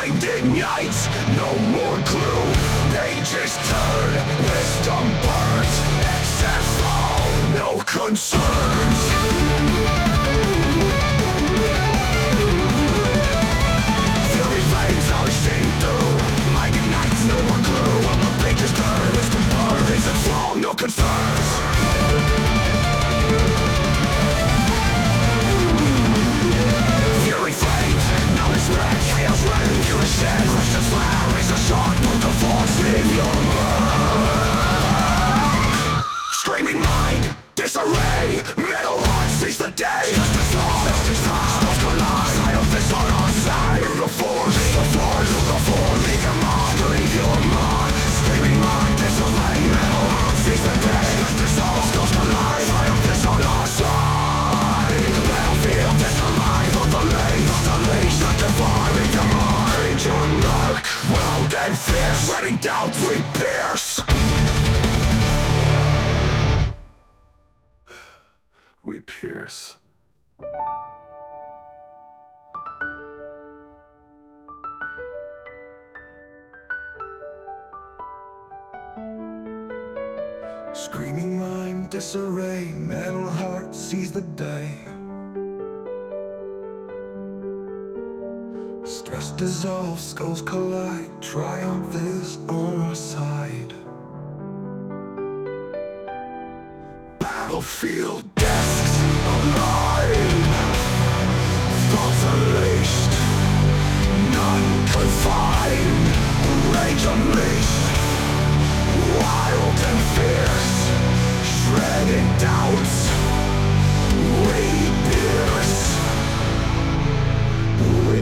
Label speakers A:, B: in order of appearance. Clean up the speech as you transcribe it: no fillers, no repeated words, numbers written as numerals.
A: blinding nights, no more clue. Pages turn, wisdom burns, excess fall, no concerns. Fury flames are seen through, blinding nights, no more clue. When the pages turn, wisdom burns, excess fall, no concerns. Screaming mind, disarray, metal heart sees the day. Justice lost, stars collide. Science on our side. Through the force, through the force. Leave your mind, leave your mind. Screaming mind, disarray, metal heart sees the day. Justice lost, stars collide. Science on our side. The battlefield is alive, on the leash, not defining your mind. Your luck, wild and fierce, letting down we pierce. We pierce. Screaming mind, disarray, metal heart sees the day. Stress dissolves, skulls collide, triumph is on our side. Battlefield desks alive, thoughts are laid.